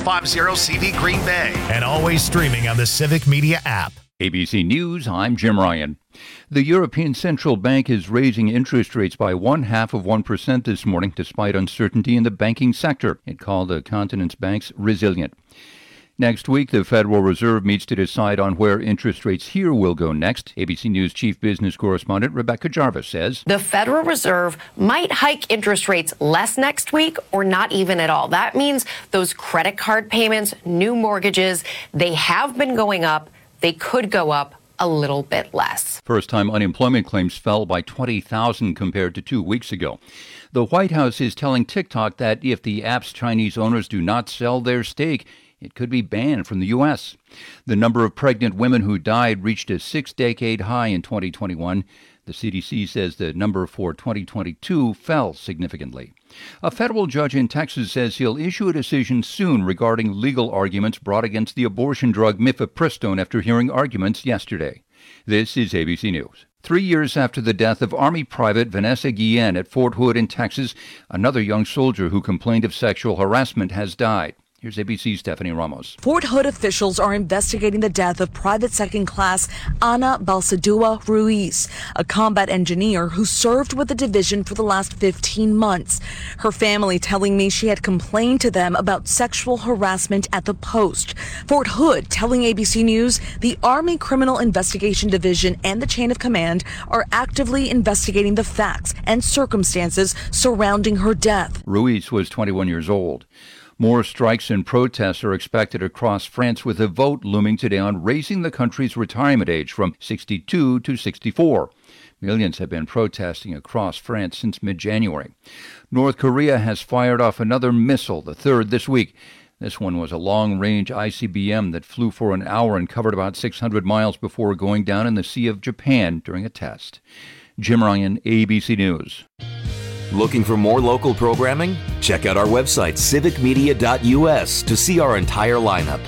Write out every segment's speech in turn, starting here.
650CV Green Bay. And always streaming on the Civic Media app. ABC News, I'm Jim Ryan. The European Central Bank is raising interest rates by 0.5% this morning, despite uncertainty in the banking sector. It called the continent's banks resilient. Next week, the Federal Reserve meets to decide on where interest rates here will go next. ABC News chief business correspondent Rebecca Jarvis says the Federal Reserve might hike interest rates less next week or not even at all. That means those credit card payments, new mortgages, they have been going up. They could go up a little bit less. First-time unemployment claims fell by 20,000 compared to 2 weeks ago. The White House is telling TikTok that if the app's Chinese owners do not sell their stake, it could be banned from the U.S. The number of pregnant women who died reached a 6-decade high in 2021. The CDC says the number for 2022 fell significantly. A federal judge in Texas says he'll issue a decision soon regarding legal arguments brought against the abortion drug mifepristone after hearing arguments yesterday. This is ABC News. 3 years after the death of Army Private Vanessa Guillen at Fort Hood in Texas, another young soldier who complained of sexual harassment has died. Here's ABC's Stephanie Ramos. Fort Hood officials are investigating the death of Private Second Class Ana Balsadua Ruiz, a combat engineer who served with the division for the last 15 months. Her family telling me she had complained to them about sexual harassment at the post. Fort Hood telling ABC News the Army Criminal Investigation Division and the chain of command are actively investigating the facts and circumstances surrounding her death. Ruiz was 21 years old. More strikes and protests are expected across France, with a vote looming today on raising the country's retirement age from 62 to 64. Millions have been protesting across France since mid-January. North Korea has fired off another missile, the third this week. This one was a long-range ICBM that flew for an hour and covered about 600 miles before going down in the Sea of Japan during a test. Jim Ryan, ABC News. Looking for more local programming? Check out our website, civicmedia.us, to see our entire lineup.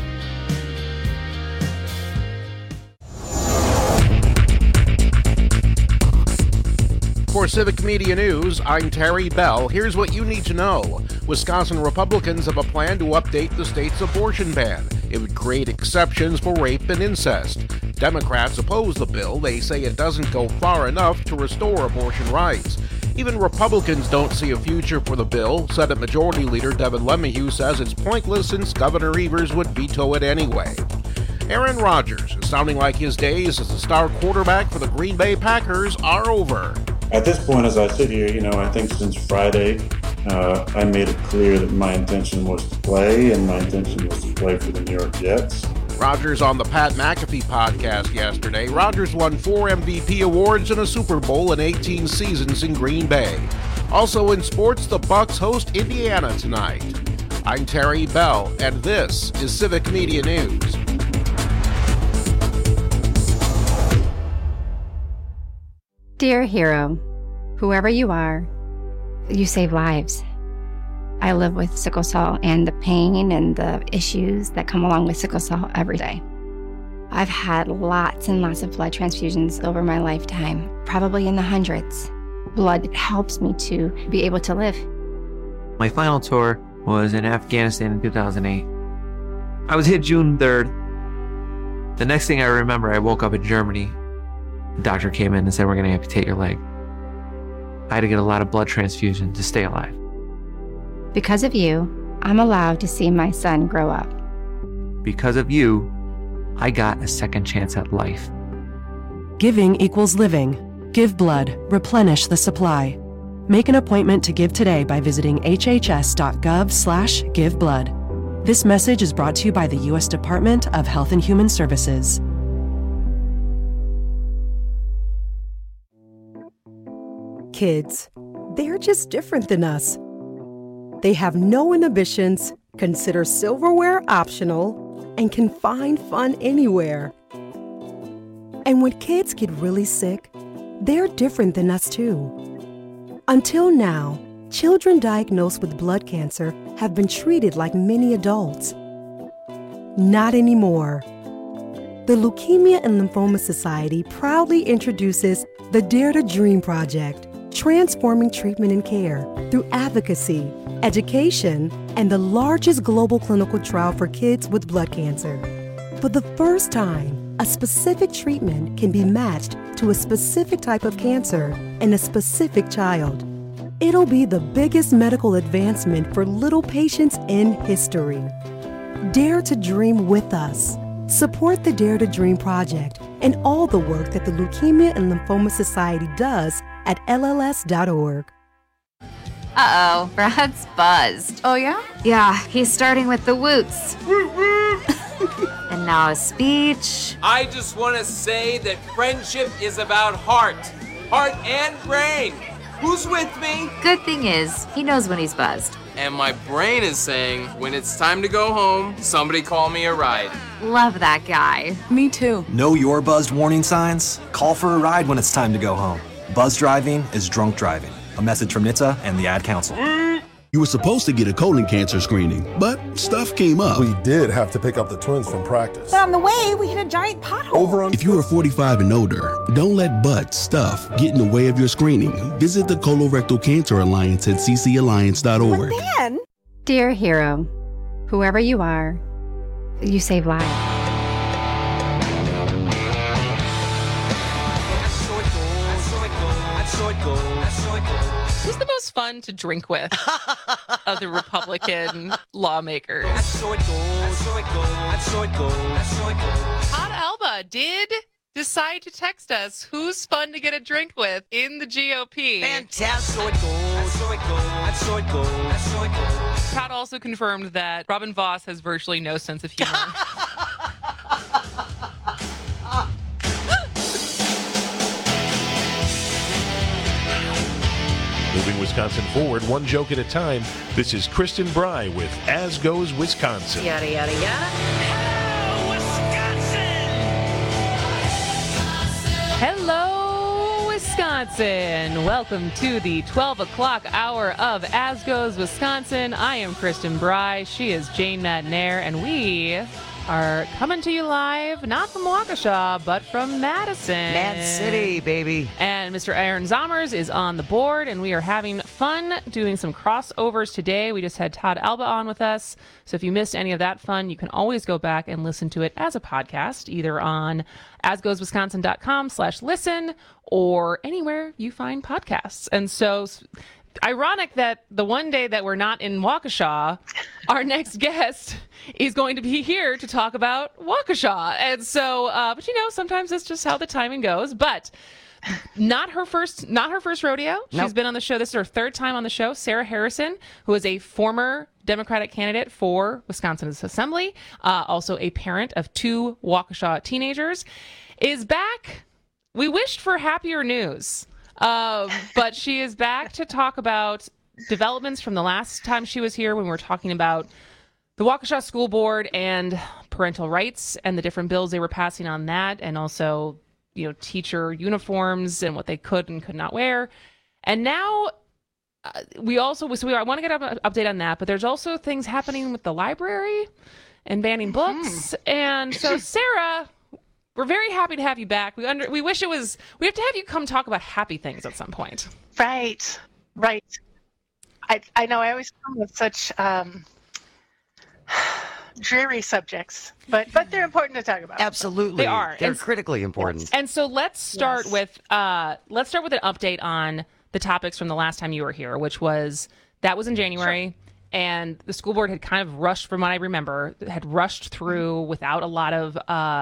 For Civic Media News, I'm Terry Bell. Here's what you need to know. Wisconsin Republicans have a plan to update the state's abortion ban. It would create exceptions for rape and incest. Democrats oppose the bill. They say it doesn't go far enough to restore abortion rights. Even Republicans don't see a future for the bill. Senate Majority Leader Devin LeMahieu says it's pointless since Governor Evers would veto it anyway. Aaron Rodgers is sounding like his days as the star quarterback for the Green Bay Packers are over. At this point, as I sit here, I think since Friday, I made it clear that my intention was to play, and my intention was to play for the New York Jets. Rodgers on the Pat McAfee podcast yesterday. Rodgers won 4 MVP awards and a Super Bowl in 18 seasons in Green Bay. Also in sports, the Bucs host Indiana tonight. I'm Terry Bell, and this is Civic Media News. Dear hero, whoever you are, you save lives. I live with sickle cell and the pain and the issues that come along with sickle cell every day. I've had lots and lots of blood transfusions over my lifetime, probably in the hundreds. Blood helps me to be able to live. My final tour was in Afghanistan in 2008. I was hit June 3rd. The next thing I remember, I woke up in Germany. The doctor came in and said, "We're going to amputate your leg." I had to get a lot of blood transfusion to stay alive. Because of you, I'm allowed to see my son grow up. Because of you, I got a second chance at life. Giving equals living. Give blood. Replenish the supply. Make an appointment to give today by visiting hhs.gov/giveblood. This message is brought to you by the U.S. Department of Health and Human Services. Kids, they're just different than us. They have no inhibitions, consider silverware optional, and can find fun anywhere. And when kids get really sick, they're different than us too. Until now, children diagnosed with blood cancer have been treated like many adults. Not anymore. The Leukemia and Lymphoma Society proudly introduces the Dare to Dream Project, transforming treatment and care. through advocacy, education, and the largest global clinical trial for kids with blood cancer. For the first time, a specific treatment can be matched to a specific type of cancer in a specific child. It'll be the biggest medical advancement for little patients in history. Dare to dream with us. Support the Dare to Dream Project and all the work that the Leukemia and Lymphoma Society does at LLS.org. Uh-oh, Brad's buzzed. Oh, yeah? Yeah, he's starting with the woots. And now a speech. I just want to say that friendship is about heart and brain. Who's with me? Good thing is, he knows when he's buzzed. And my brain is saying, when it's time to go home, somebody call me a ride. Love that guy. Me too. Know your buzzed warning signs? Call for a ride when it's time to go home. Buzz driving is drunk driving. A message from NHTSA and the Ad Council. You were supposed to get a colon cancer screening, but stuff came up. We did have to pick up the twins from practice. But on the way, we hit a giant pothole. If you are 45 and older, don't let stuff get in the way of your screening. Visit the Colorectal Cancer Alliance at ccalliance.org. But then... Dear hero, whoever you are, you save lives. Who's the most fun to drink with of the Republican lawmakers? Todd Alba did decide to text us who's fun to get a drink with in the GOP. Fantastic. Todd also confirmed that Robin Voss has virtually no sense of humor. Moving Wisconsin forward, one joke at a time. This is Kristen Bry with As Goes Wisconsin. Yada, yada, yada. Hello, Wisconsin. Welcome to the 12 o'clock hour of As Goes Wisconsin. I am Kristen Bry. She is Jane Madnair, and we are coming to you live, not from Waukesha, but from Madison. Mad City, baby. And Mr. Aaron Zomers is on the board, and we are having fun doing some crossovers today. We just had Todd Alba on with us. So if you missed any of that fun, you can always go back and listen to it as a podcast, either on asgoeswisconsin.com/listen or anywhere you find podcasts. And so ironic that the one day that we're not in Waukesha, our next guest is going to be here to talk about Waukesha. And so, but sometimes that's just how the timing goes. But not her first rodeo. She's Nope. been on the show. This is her third time on the show. Sarah Harrison, who is a former Democratic candidate for Wisconsin's Assembly, also a parent of 2 Waukesha teenagers, is back. We wished for happier news. But she is back to talk about developments from the last time she was here when we were talking about the Waukesha School Board and parental rights and the different bills they were passing on that, and also, teacher uniforms and what they could and could not wear. And now I want to get an update on that, but there's also things happening with the library and banning books. And so, Sarah, we're very happy to have you back. We have to have you come talk about happy things at some point. Right. I know I always come with such dreary subjects, but they're important to talk about. Absolutely. They are. They're critically important. And so let's start with an update on the topics from the last time you were here, which was in January. Sure. And the school board had kind of rushed, from what I remember, through without a lot of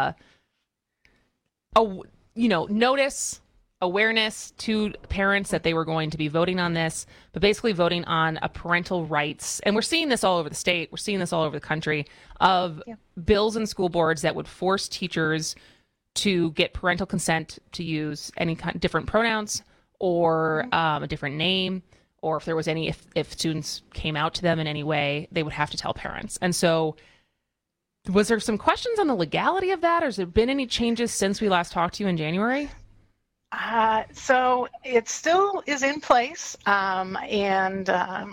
notice, awareness to parents that they were going to be voting on this, but basically voting on a parental rights. And we're seeing this all over the state. We're seeing this all over the country of bills in school boards that would force teachers to get parental consent to use any kind of different pronouns or a different name, or if there was any, if students came out to them in any way, they would have to tell parents. And so was there some questions on the legality of that, or has there been any changes since we last talked to you in January? So it still is in place and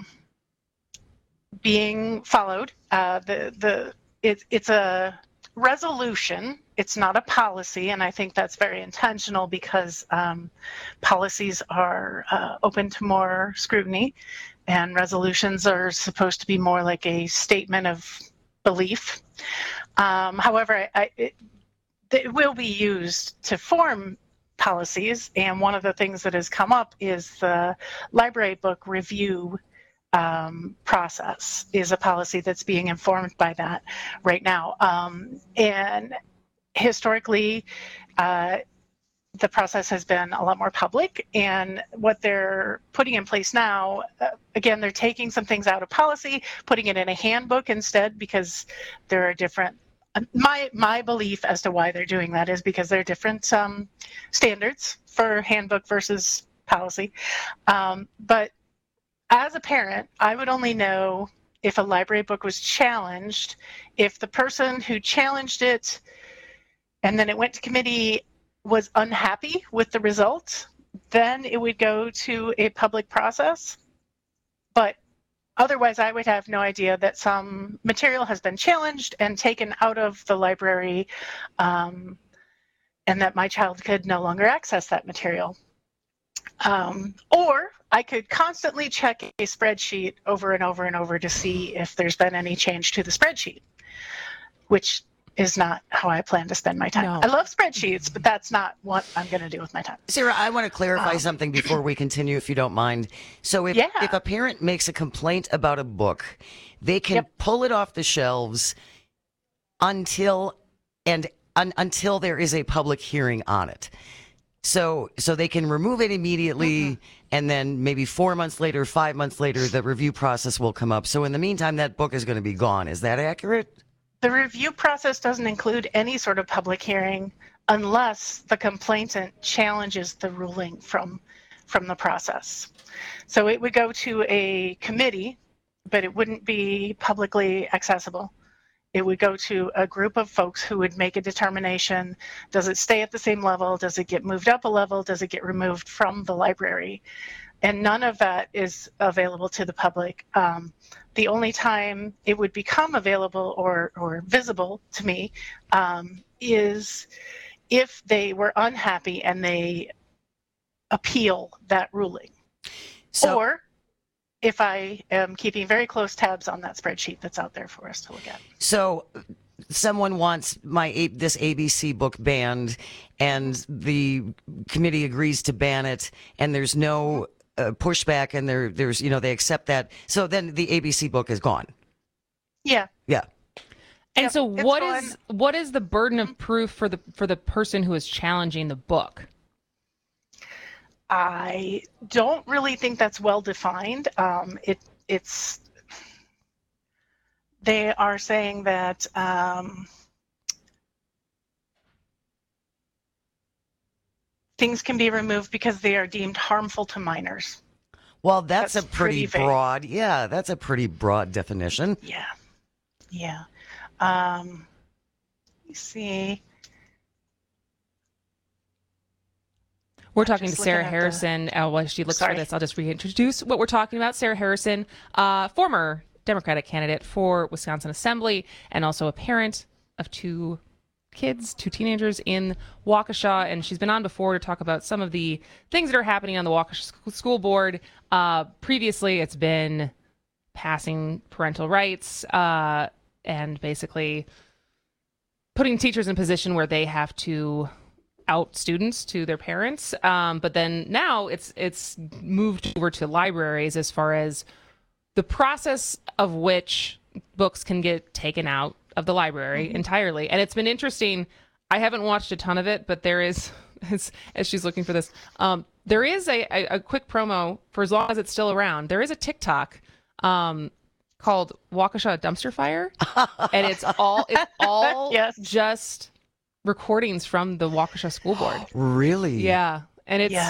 being followed. It's a resolution. It's not a policy, and I think that's very intentional because policies are open to more scrutiny. and resolutions are supposed to be more like a statement of belief. However, it will be used to form policies, and one of the things that has come up is the library book review process is a policy that's being informed by that right now. And historically, the process has been a lot more public, and what they're putting in place now, again, they're taking some things out of policy, putting it in a handbook instead, because there are different, my belief as to why they're doing that is because there are different standards for handbook versus policy. But as a parent, I would only know if a library book was challenged if the person who challenged it and then it went to committee was unhappy with the result, then it would go to a public process. But otherwise, I would have no idea that some material has been challenged and taken out of the library, and that my child could no longer access that material. Or I could constantly check a spreadsheet over and over and over to see if there's been any change to the spreadsheet, which is not how I plan to spend my time. No. I love spreadsheets, but that's not what I'm going to do with my time. Sarah, I want to clarify something before we continue, if you don't mind. So if a parent makes a complaint about a book, they can pull it off the shelves until there is a public hearing on it. So they can remove it immediately, and then maybe 4 months later, 5 months later, the review process will come up. So in the meantime, that book is going to be gone. Is that accurate? The review process doesn't include any sort of public hearing unless the complainant challenges the ruling from the process. So it would go to a committee, but it wouldn't be publicly accessible. It would go to a group of folks who would make a determination. Does it stay at the same level? Does it get moved up a level? Does it get removed from the library? And none of that is available to the public. The only time it would become available or visible to me is if they were unhappy and they appeal that ruling. Or if I am keeping very close tabs on that spreadsheet that's out there for us to look at. So someone wants this ABC book banned, and the committee agrees to ban it, and there's no pushback, and there's they accept that. So then the ABC book is gone. Yeah. Yeah. And so what is the burden of proof for the person who is challenging the book? I don't really think that's well defined. They are saying that things can be removed because they are deemed harmful to minors. Well, that's a pretty broad. Yeah, that's a pretty broad definition. Yeah. Yeah. Let me see. We're talking to Sarah Harrison. While she looks for this, I'll just reintroduce what we're talking about. Sarah Harrison, former Democratic candidate for Wisconsin Assembly, and also a parent of two teenagers in Waukesha. And she's been on before to talk about some of the things that are happening on the Waukesha School Board. Previously, it's been passing parental rights and basically putting teachers in a position where they have to out students to their parents, but then now it's moved over to libraries as far as the process of which books can get taken out of the library entirely. And it's been interesting. I haven't watched a ton of it, but there is, as she's looking for this, there is a quick promo for as long as it's still around. There is a TikTok called Waukesha Dumpster Fire, and it's all yes. just recordings from the Waukesha School Board. Really? Yeah. And it's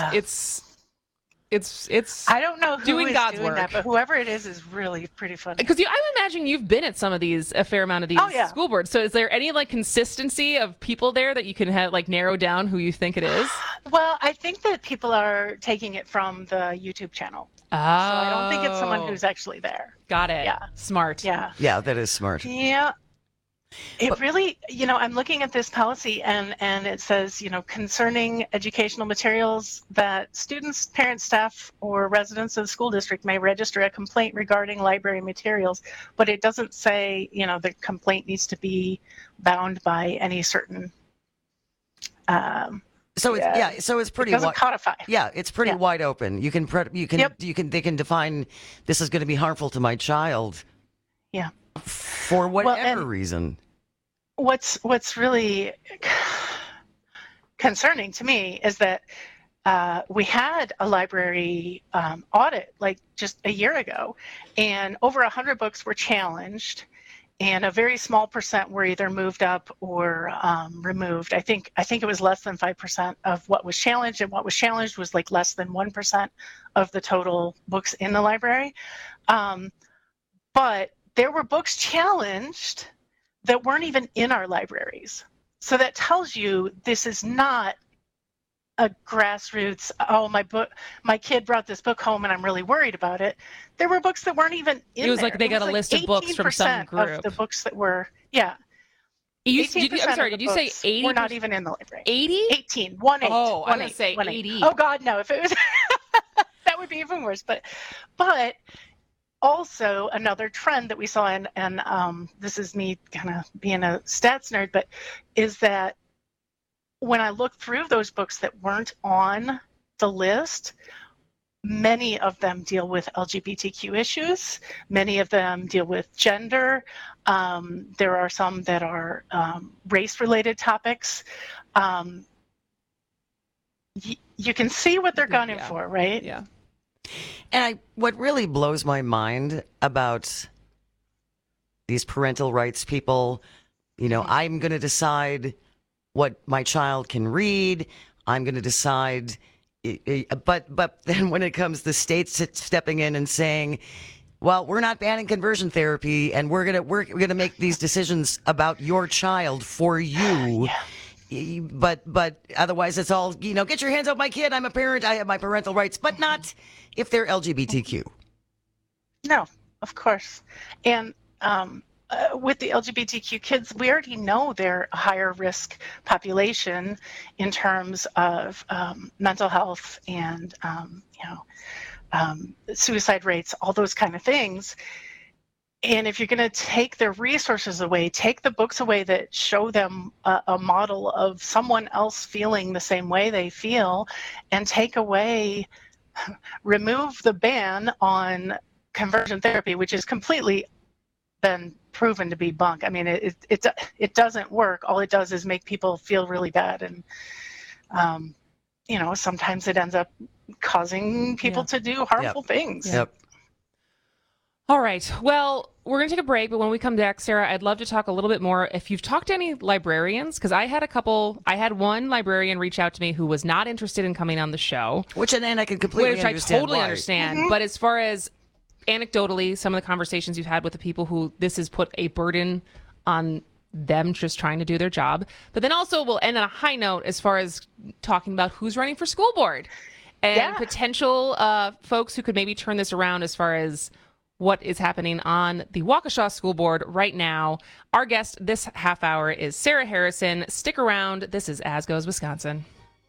I don't know who doing is God's doing work. that, but whoever it is really pretty funny. Because I imagine you've been at some of these, a fair amount of these school boards. So is there any consistency of people there that you can have narrow down who you think it is? Well, I think that people are taking it from the YouTube channel. Oh. So I don't think it's someone who's actually there. Got it. Yeah. Smart. Yeah. Yeah, that is smart. Yeah. It really, I'm looking at this policy and it says, concerning educational materials that students, parents, staff, or residents of the school district may register a complaint regarding library materials, but it doesn't say, the complaint needs to be bound by any certain. So it's pretty. It doesn't codify. Yeah, it's pretty wide open. They can define this is going to be harmful to my child. Yeah. For whatever reason. What's really concerning to me is that we had a library audit like just a year ago, and over 100 books were challenged, and a very small percent were either moved up or removed. I think it was less than 5% of what was challenged, and what was challenged was like less than 1% of the total books in the library. But there were books challenged that weren't even in our libraries. So that tells you this is not a grassroots, my kid brought this book home and I'm really worried about it. There were books that weren't even in there. It was like they got a list of books from some group. Of the books that were, yeah. I'm sorry, did you say 80? We're not even in the library. 80? 18, 1-8. Oh, I was going to say 80. Oh, God, no. If it was, that would be even worse. But also another trend that we saw, and this is me kind of being a stats nerd, but is that when I looked through those books that weren't on the list, many of them deal with LGBTQ issues. Many of them deal with gender. There are some that are race-related topics. You can see what they're gunning for, right? Yeah. And what really blows my mind about these parental rights people, I'm going to decide what my child can read. I'm going to decide, but then when it comes to states stepping in and saying, well, we're not banning conversion therapy, and we're gonna make these decisions about your child for you. Yeah. But otherwise it's all, get your hands off my kid. I'm a parent. I have my parental rights, but not if they're LGBTQ. No, of course. And with the LGBTQ kids, we already know they're a higher risk population in terms of mental health and, suicide rates, all those kind of things. And if you're going to take their resources away, take the books away that show them a model of someone else feeling the same way they feel, and remove the ban on conversion therapy, which has completely been proven to be bunk. I mean, it doesn't work. All it does is make people feel really bad. And, sometimes it ends up causing people to do harmful things. Yep. All right. Well, we're going to take a break, but when we come back, Sarah, I'd love to talk a little bit more. If you've talked to any librarians, because I had one librarian reach out to me who was not interested in coming on the show. Which I can completely understand. I totally understand. Mm-hmm. But as far as anecdotally, some of the conversations you've had with the people who this has put a burden on them just trying to do their job. But then also we'll end on a high note as far as talking about who's running for school board and potential folks who could maybe turn this around as far as what is happening on the Waukesha School Board right now. Our guest this half hour is Sarah Harrison. Stick around. This is As Goes Wisconsin.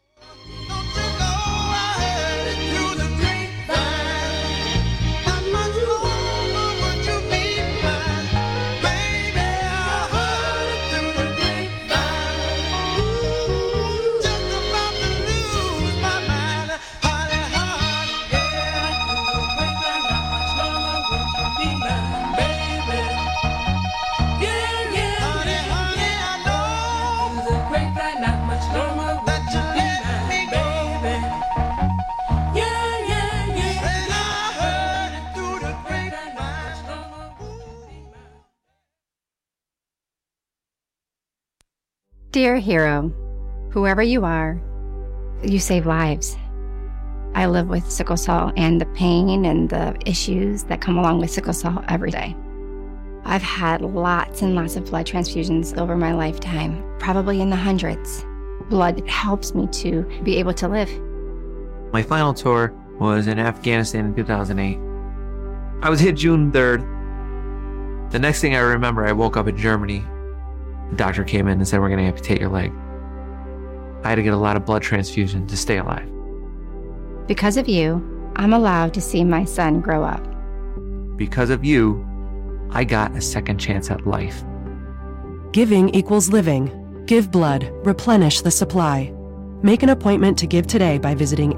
Dear hero, whoever you are, you save lives. I live with sickle cell and the pain and the issues that come along with sickle cell every day. I've had lots and lots of blood transfusions over my lifetime, probably in the hundreds. Blood helps me to be able to live. My final tour was in Afghanistan in 2008. I was hit June 3rd. The next thing I remember, I woke up in Germany. The doctor came in and said, we're going to amputate your leg. I had to get a lot of blood transfusion to stay alive. Because of you, I'm allowed to see my son grow up. Because of you, I got a second chance at life. Giving equals living. Give blood. Replenish the supply. Make an appointment to give today by visiting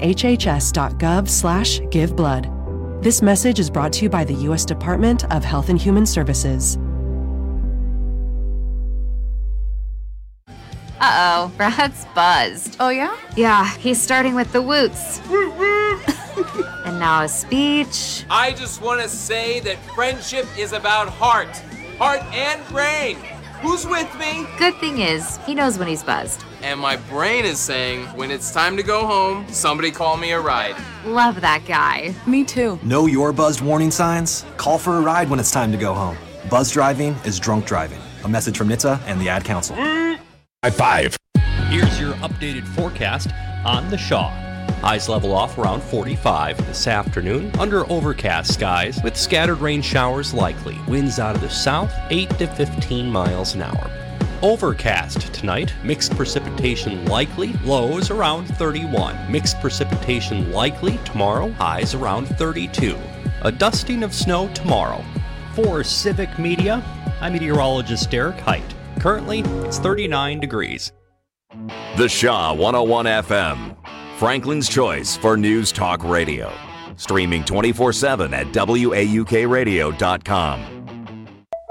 hhs.gov/giveblood. This message is brought to you by the U.S. Department of Health and Human Services. Uh-oh, Brad's buzzed. Oh, yeah? Yeah, he's starting with the woots. And now a speech. I just want to say that friendship is about heart and brain. Who's with me? Good thing is, he knows when he's buzzed. And my brain is saying, when it's time to go home, somebody call me a ride. Love that guy. Me too. Know your buzzed warning signs? Call for a ride when it's time to go home. Buzz driving is drunk driving. A message from NHTSA and the Ad Council. High five. Here's your updated forecast on the Shaw. Highs level off around 45 this afternoon under overcast skies with scattered rain showers likely. Winds out of the south 8 to 15 miles an hour. Overcast tonight, mixed precipitation likely, lows around 31. Mixed precipitation likely tomorrow, highs around 32. A dusting of snow tomorrow. For Civic Media, I'm meteorologist Derek Height. Currently, it's 39 degrees. The Shaw 101 FM, Franklin's choice for news talk radio. Streaming 24/7 at WAUKradio.com.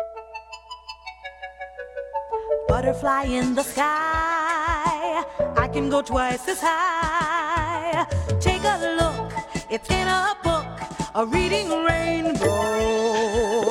Butterfly in the sky, I can go twice as high. Take a look, it's in a book, a reading rainbow.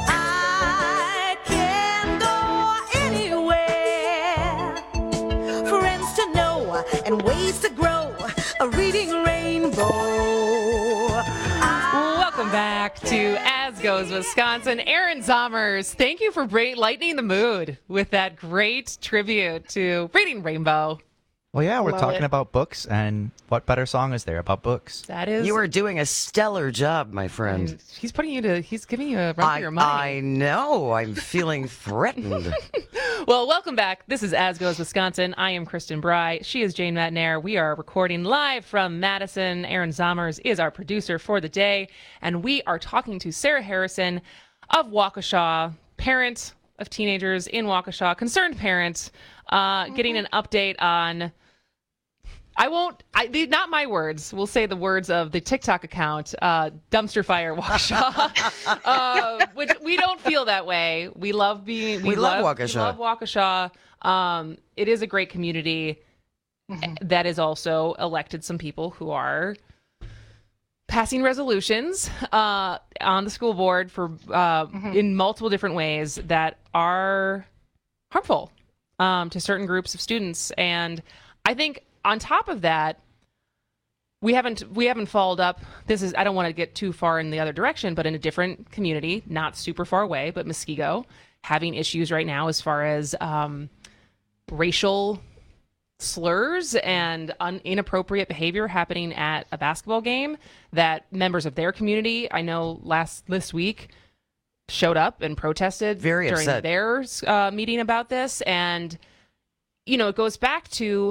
I can go anywhere, friends to know and ways to grow, a reading rainbow. Welcome back to As Goes Wisconsin. Aaron Zommers, thank you for lightening the mood with that great tribute to Reading Rainbow. Well, yeah, we're Love talking it. about books, and what better song is there about books? That is. You are doing a stellar job, my friend. He's giving you a run for your money. I know. I'm feeling threatened. Well, welcome back. This is As Goes Wisconsin. I am Kristen Bry. She is Jane Matnair. We are recording live from Madison. Aaron Zommers is our producer for the day. And we are talking to Sarah Harrison of Waukesha, parent of teenagers in Waukesha, concerned parent, getting an update on... not my words. We'll say the words of the TikTok account, Dumpster Fire Waukesha, which we don't feel that way. We love Waukesha. We love Waukesha. It is a great community that has also elected some people who are passing resolutions on the school board for in multiple different ways that are harmful to certain groups of students. And I think on top of that, we haven't followed up. I don't want to get too far in the other direction, but in a different community, not super far away, but Muskego, having issues right now as far as racial slurs and inappropriate behavior happening at a basketball game that members of their community, I know this week, showed up and protested during upset. their meeting about this. And, it goes back to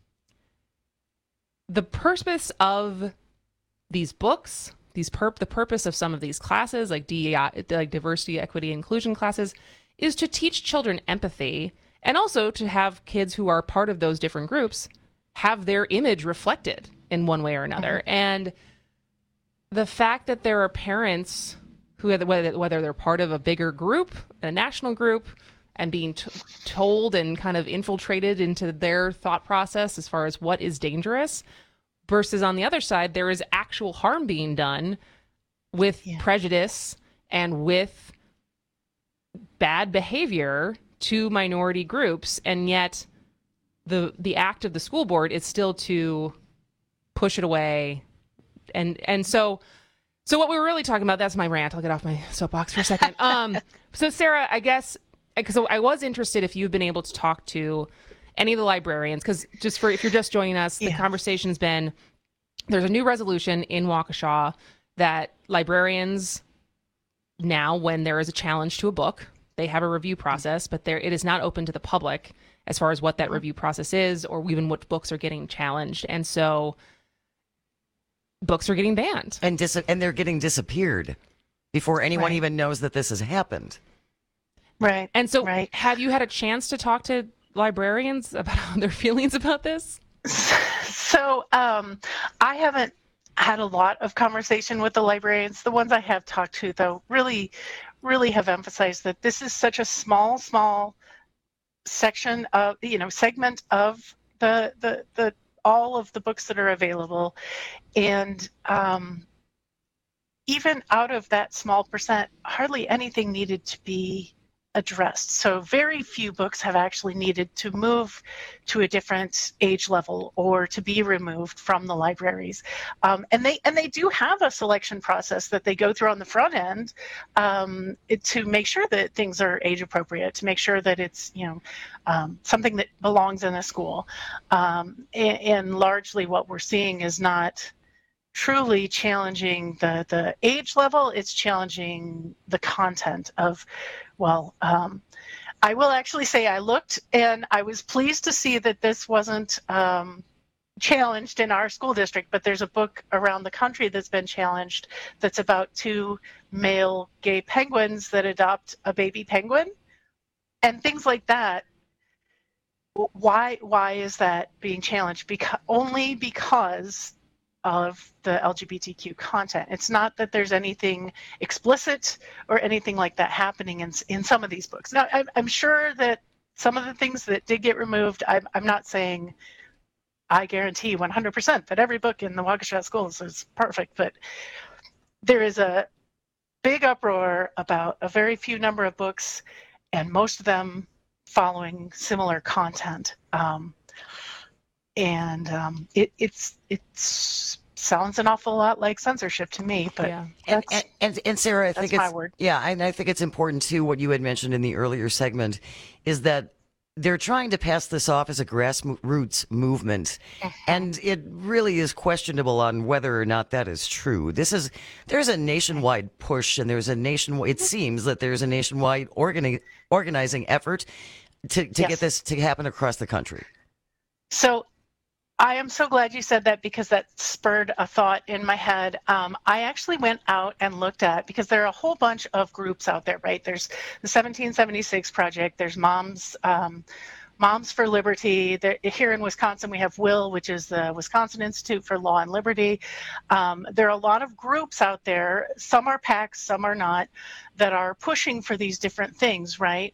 the purpose of these books, the purpose of some of these classes, like DEI, like diversity, equity, inclusion classes, is to teach children empathy, and also to have kids who are part of those different groups have their image reflected in one way or another. And the fact that there are parents who, whether they're part of a bigger group, a national group, and being told and kind of infiltrated into their thought process as far as what is dangerous, versus on the other side, there is actual harm being done with prejudice and with bad behavior to minority groups. And yet the act of the school board is still to push it away. And so what we were really talking about, that's my rant. I'll get off my soapbox for a second. So Sarah, I guess, because I was interested if you've been able to talk to any of the librarians, because if you're just joining us, the conversation's been, there's a new resolution in Waukesha that librarians now, when there is a challenge to a book, They have a review process, but it is not open to the public as far as what that review process is or even what books are getting challenged. And so books are getting banned. And they're getting disappeared before anyone even knows that this has happened. Right. And so have you had a chance to talk to librarians about their feelings about this? So I haven't had a lot of conversation with the librarians. The ones I have talked to, though, really have emphasized that this is such a small section of, segment of the all of the books that are available. And even out of that small percent, hardly anything needed to be addressed. So very few books have actually needed to move to a different age level or to be removed from the libraries. And they do have a selection process that they go through on the front end to make sure that things are age appropriate, to make sure that it's something that belongs in a school. And largely what we're seeing is not truly challenging the age level, it's challenging the content of, I will actually say I looked and I was pleased to see that this wasn't challenged in our school district, but there's a book around the country that's been challenged that's about 2 male gay penguins that adopt a baby penguin and things like that. Why is that being challenged? Only because of the LGBTQ content. It's not that there's anything explicit or anything like that happening in some of these books. Now, I'm sure that some of the things that did get removed, I'm not saying I guarantee 100% that every book in the Waukesha schools is perfect, but there is a big uproar about a very few number of books and most of them following similar content. It sounds an awful lot like censorship to me, but and Sarah, I think that's my word. Yeah, and I think it's important too. What you had mentioned in the earlier segment is that they're trying to pass this off as a grassroots movement, and it really is questionable on whether or not that is true. There's a nationwide push, and it seems that there's a nationwide organizing effort to get this to happen across the country. So I am so glad you said that because that spurred a thought in my head. I actually went out and looked at, because there are a whole bunch of groups out there, right? There's the 1776 Project, there's Moms for Liberty. Here in Wisconsin, we have WILL, which is the Wisconsin Institute for Law and Liberty. There are a lot of groups out there, some are PACs, some are not, that are pushing for these different things, right?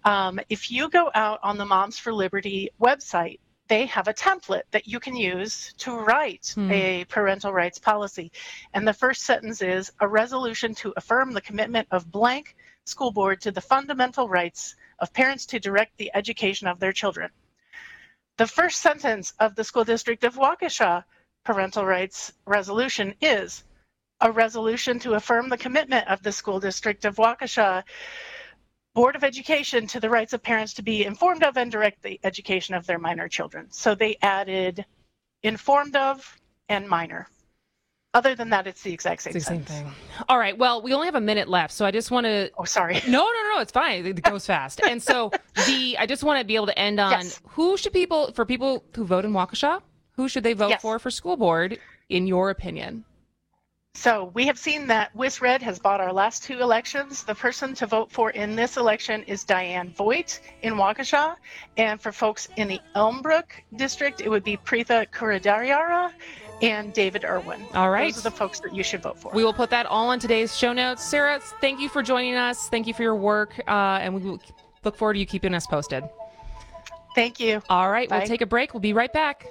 If you go out on the Moms for Liberty website, they have a template that you can use to write a parental rights policy. And the first sentence is, a resolution to affirm the commitment of blank school board to the fundamental rights of parents to direct the education of their children. The first sentence of the School District of Waukesha parental rights resolution is, a resolution to affirm the commitment of the School District of Waukesha Board of Education to the rights of parents to be informed of and direct the education of their minor children. So they added informed of and minor. Other than that, it's the exact same thing. All right. Well, we only have a minute left, so I just want to... Oh, sorry. No, it's fine. It goes fast. And so I just want to be able to end on for people who vote in Waukesha, who should they vote for school board, in your opinion? So we have seen that WisRed has bought our last 2 elections. The person to vote for in this election is Diane Voigt in Waukesha. And for folks in the Elmbrook district, it would be Preetha Kuradariara and David Irwin. All right. Those are the folks that you should vote for. We will put that all in today's show notes. Sarah, thank you for joining us. Thank you for your work. And we will look forward to you keeping us posted. Thank you. All right. Bye. We'll take a break. We'll be right back.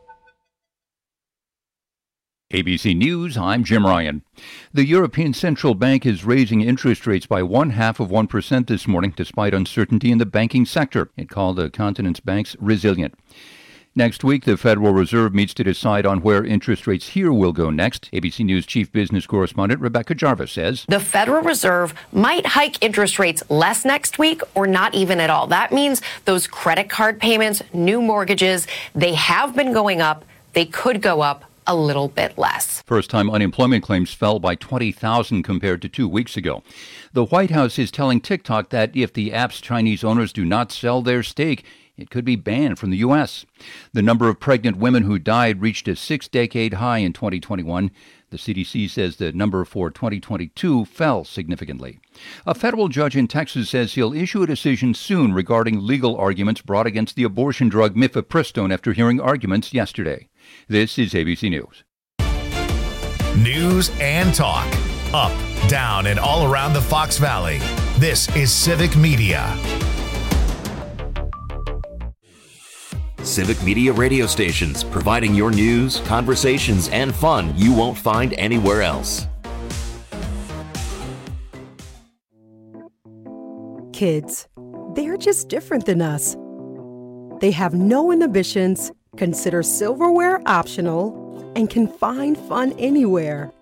ABC News, I'm Jim Ryan. The European Central Bank is raising interest rates by 0.5% this morning, despite uncertainty in the banking sector. It called the continent's banks resilient. Next week, the Federal Reserve meets to decide on where interest rates here will go next. ABC News chief business correspondent Rebecca Jarvis says the Federal Reserve might hike interest rates less next week or not even at all. That means those credit card payments, new mortgages, they have been going up. They could go up a little bit less. First-time unemployment claims fell by 20,000 compared to 2 weeks ago. The White House is telling TikTok that if the app's Chinese owners do not sell their stake, it could be banned from the U.S. The number of pregnant women who died reached a 6-decade high in 2021. The CDC says the number for 2022 fell significantly. A federal judge in Texas says he'll issue a decision soon regarding legal arguments brought against the abortion drug mifepristone after hearing arguments yesterday. This is ABC News. News and talk. Up, down, and all around the Fox Valley. This is Civic Media. Civic Media radio stations, providing your news, conversations, and fun you won't find anywhere else. Kids, they're just different than us. They have no inhibitions, consider silverware optional, and can find fun anywhere.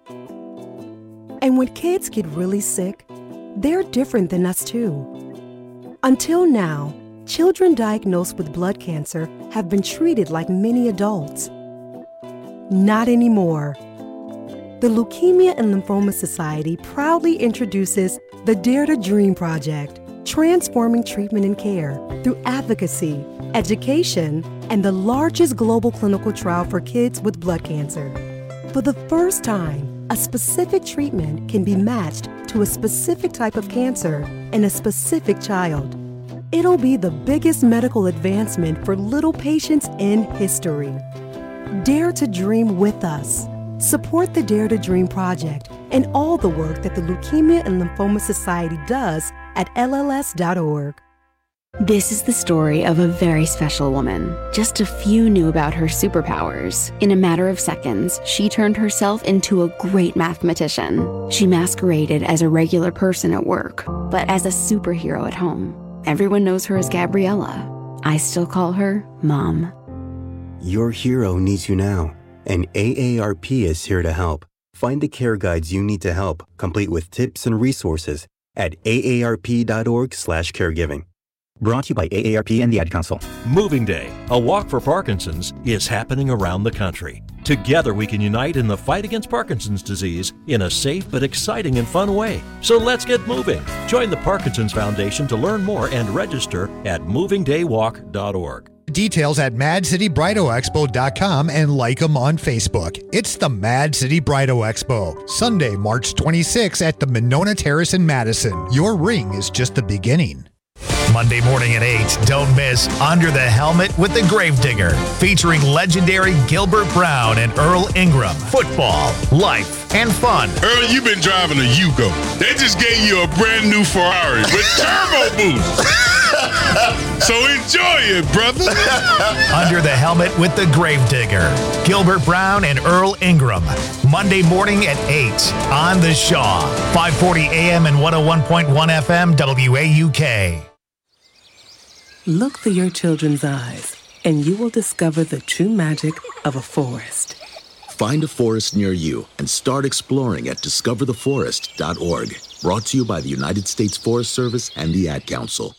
And when kids get really sick, they're different than us too. Until now, children diagnosed with blood cancer have been treated like many adults. Not anymore. The Leukemia and Lymphoma Society proudly introduces the Dare to Dream Project, transforming treatment and care through advocacy, education, and the largest global clinical trial for kids with blood cancer. For the first time, a specific treatment can be matched to a specific type of cancer in a specific child. It'll be the biggest medical advancement for little patients in history. Dare to dream with us. Support the Dare to Dream Project and all the work that the Leukemia and Lymphoma Society does at LLS.org. This is the story of a very special woman. Just a few knew about her superpowers. In a matter of seconds, she turned herself into a great mathematician. She masqueraded as a regular person at work, but as a superhero at home. Everyone knows her as Gabriella. I still call her Mom. Your hero needs you now, and AARP is here to help. Find the care guides you need to help, complete with tips and resources at aarp.org/caregiving. Brought to you by AARP and the Ad Council. Moving Day, a walk for Parkinson's, is happening around the country. Together we can unite in the fight against Parkinson's disease in a safe but exciting and fun way. So let's get moving. Join the Parkinson's Foundation to learn more and register at movingdaywalk.org. Details at MadCityBridalExpo.com and like them on Facebook. It's the Mad City Bridal Expo, Sunday, March 26 at the Monona Terrace in Madison. Your ring is just the beginning. Monday morning at 8, don't miss Under the Helmet with the Gravedigger, featuring legendary Gilbert Brown and Earl Ingram. Football, life, and fun. Earl, you've been driving a Yugo. They just gave you a brand new Ferrari with turbo boost. So enjoy it, brother. Under the Helmet with the Gravedigger, Gilbert Brown and Earl Ingram. Monday morning at 8 on The Shaw, 540 AM and 101.1 FM WAUK. Look through your children's eyes, and you will discover the true magic of a forest. Find a forest near you and start exploring at discovertheforest.org. Brought to you by the United States Forest Service and the Ad Council.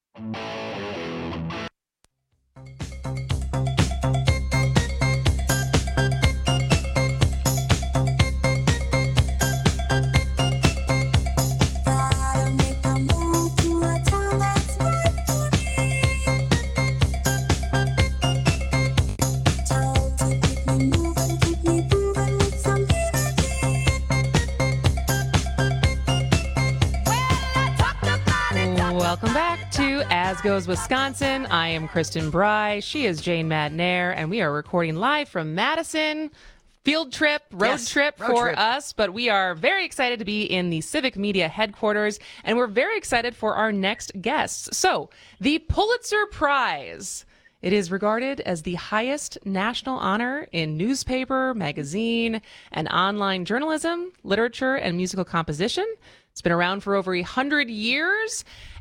Welcome back to As Goes Wisconsin. I am Kristen Bry. She is Jane Madnair, and we are recording live from Madison. Field trip, road trip for us, but we are very excited to be in the Civic Media headquarters, and we're very excited for our next guests. So, the Pulitzer Prize. It is regarded as the highest national honor in newspaper, magazine, and online journalism, literature, and musical composition. It's been around for over 100 years.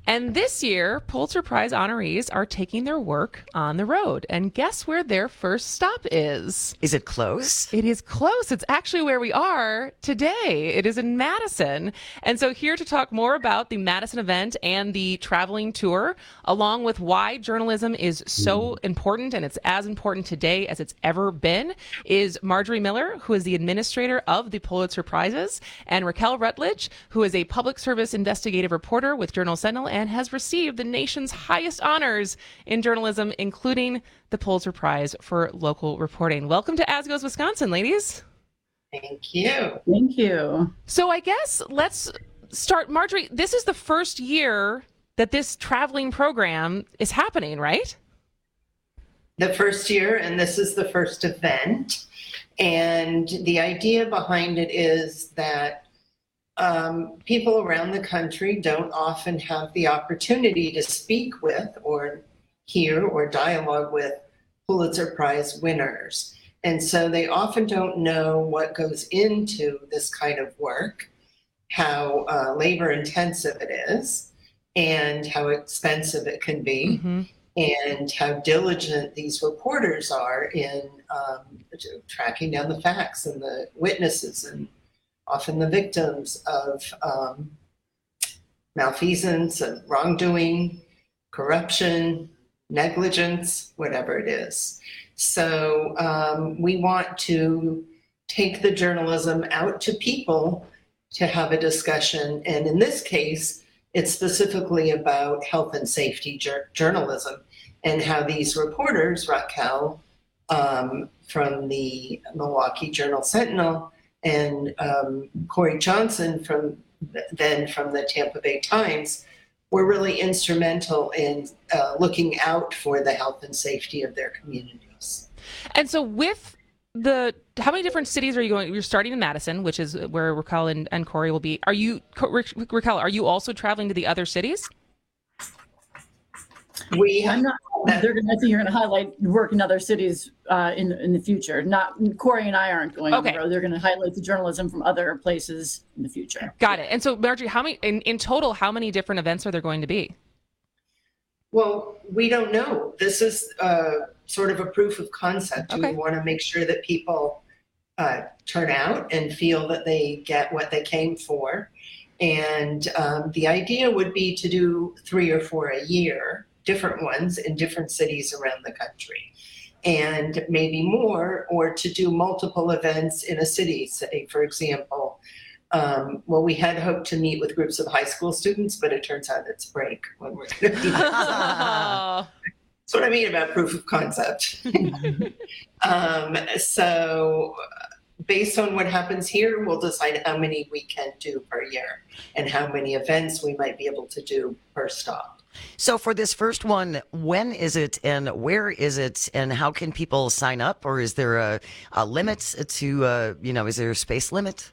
And this year, Pulitzer Prize honorees are taking their work on the road. And guess where their first stop is? Is it close? It is close. It's actually where we are today. It is in Madison. And so here to talk more about the Madison event and the traveling tour, along with why journalism is so important, and it's as important today as it's ever been, is Marjorie Miller, who is the administrator of the Pulitzer Prizes, and Raquel Rutledge, who is a public service investigative reporter with Journal Sentinel and has received the nation's highest honors in journalism, including the Pulitzer Prize for local reporting. Welcome to As Goes Wisconsin, ladies. Thank you. Thank you. So I guess let's start. Marjorie, this is the first year that this traveling program is happening, right? The first year, and this is the first event. And the idea behind it is that people around the country don't often have the opportunity to speak with or hear or dialogue with Pulitzer Prize winners. And so they often don't know what goes into this kind of work, how labor intensive it is, and how expensive it can be, and how diligent these reporters are in tracking down the facts and the witnesses and often the victims of malfeasance and wrongdoing, corruption, negligence, whatever it is. So we want to take the journalism out to people to have a discussion. And in this case, it's specifically about health and safety journalism and how these reporters, Raquel from the Milwaukee Journal Sentinel and Corey Johnson from the Tampa Bay Times, were really instrumental in looking out for the health and safety of their communities. And so with how many different cities are you going? You're starting in Madison, which is where Raquel and Corey will be. Raquel, are you also traveling to the other cities? I'm not. I think you're going to highlight work in other cities in the future. Not Corey and I aren't going on the road. They're going to highlight the journalism from other places in the future. Got it. And so, Marjorie, how many in total? How many different events are there going to be? Well, we don't know. This is sort of a proof of concept. We want to make sure that people turn out and feel that they get what they came for. And the idea would be to do 3 or 4 a year, different ones in different cities around the country, and maybe more, or to do multiple events in a city. Say, for example, we had hoped to meet with groups of high school students, but it turns out it's break when we're going to be. That's what I mean about proof of concept. So based on what happens here, we'll decide how many we can do per year and how many events we might be able to do per stop. So for this first one, when is it and where is it and how can people sign up? Or is there a limit to, is there a space limit?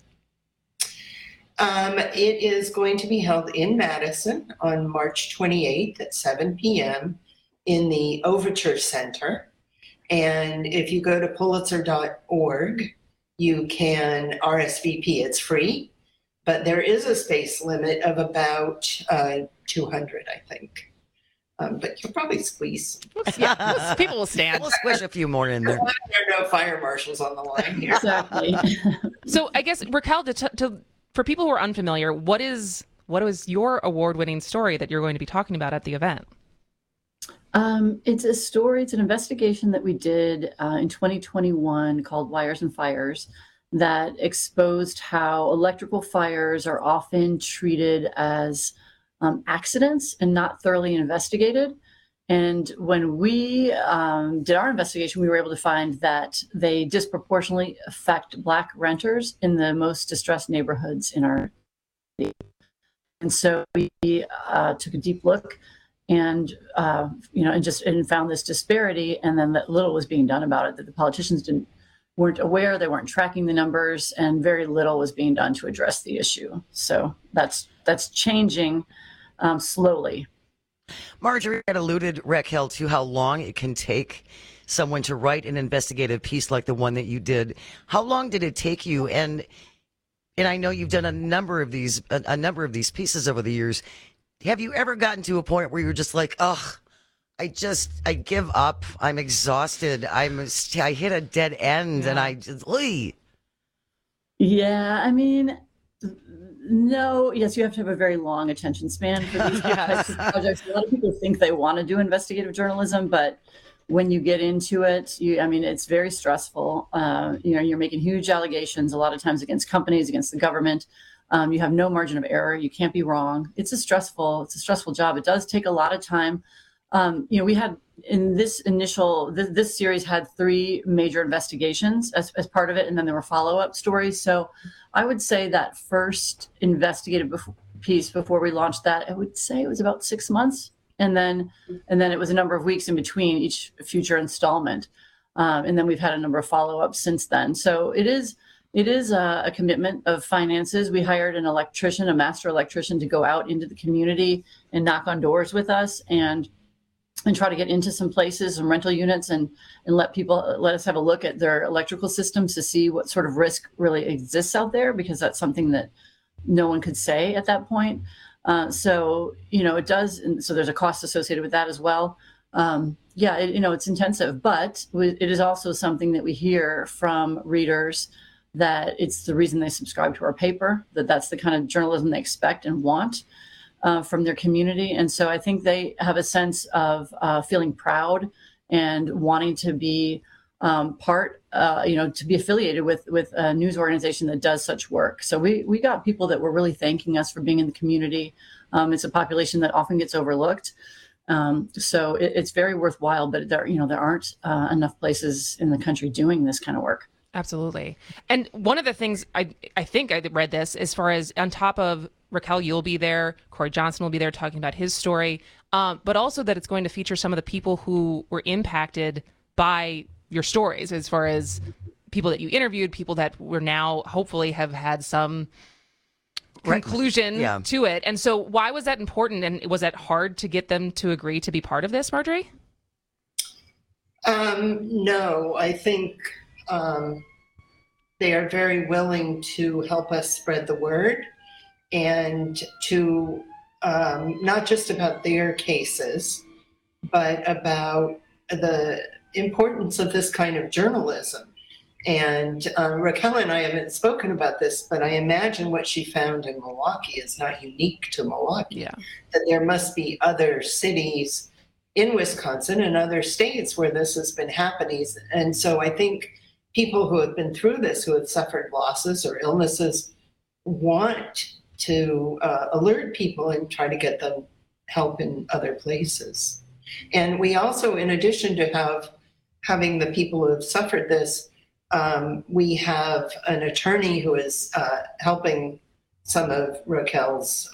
It is going to be held in Madison on March 28th at 7 p.m. in the Overture Center. And if you go to pulitzer.org, you can RSVP. It's free, but there is a space limit of about 200, I think. But you'll probably squeeze. People will stand. We'll squish a few more in there. There are no fire marshals on the line here. Exactly. So I guess, Raquel, for people who are unfamiliar, what was your award-winning story that you're going to be talking about at the event? It's a story. It's an investigation that we did in 2021 called Wires and Fires that exposed how electrical fires are often treated as accidents and not thoroughly investigated. And when we did our investigation, we were able to find that they disproportionately affect Black renters in the most distressed neighborhoods in our city. And so we took a deep look and found this disparity, and then that little was being done about it, that the politicians weren't aware, they weren't tracking the numbers, and very little was being done to address the issue. So that's changing slowly. Marjorie had alluded, Raquel, to how long it can take someone to write an investigative piece like the one that you did. How long did it take you? And I know you've done a number of these pieces over the years. Have you ever gotten to a point where you're just like, ugh, I give up. I'm exhausted. I hit a dead end and I just, Yeah, I mean, no, yes, you have to have a very long attention span for these types of projects. A lot of people think they want to do investigative journalism, but when you get into it, it's very stressful. You're making huge allegations a lot of times against companies, against the government. You have no margin of error. You can't be wrong. It's a stressful job. It does take a lot of time. We had in this this series had 3 major investigations as part of it, and then there were follow-up stories. So I would say that first investigative piece before we launched that, I would say it was about 6 months, and then it was a number of weeks in between each future installment, and then we've had a number of follow-ups since then. So it is a commitment of finances. We hired an electrician, a master electrician, to go out into the community and knock on doors with us and try to get into some places and rental units and let us have a look at their electrical systems to see what sort of risk really exists out there, because that's something that no one could say at that point. It does. And so there's a cost associated with that as well. It's intensive, but it is also something that we hear from readers that it's the reason they subscribe to our paper, that's the kind of journalism they expect and want from their community. And so I think they have a sense of feeling proud and wanting to be to be affiliated with a news organization that does such work. So we got people that were really thanking us for being in the community. It's a population that often gets overlooked. So it's very worthwhile, but there aren't enough places in the country doing this kind of work. Absolutely. And one of the things I think I read this as far as on top of Raquel, you'll be there, Corey Johnson will be there talking about his story, but also that it's going to feature some of the people who were impacted by your stories, as far as people that you interviewed, people that were now hopefully have had some conclusion to it. And so why was that important? And was that hard to get them to agree to be part of this, Marjorie? No, I think they are very willing to help us spread the word and to not just about their cases, but about the importance of this kind of journalism. And Raquel and I haven't spoken about this, but I imagine what she found in Milwaukee is not unique to Milwaukee. Yeah. That there must be other cities in Wisconsin and other states where this has been happening. And so I think people who have been through this, who have suffered losses or illnesses, want to alert people and try to get them help in other places. And we also, in addition to having the people who have suffered this, we have an attorney who is helping some of Raquel's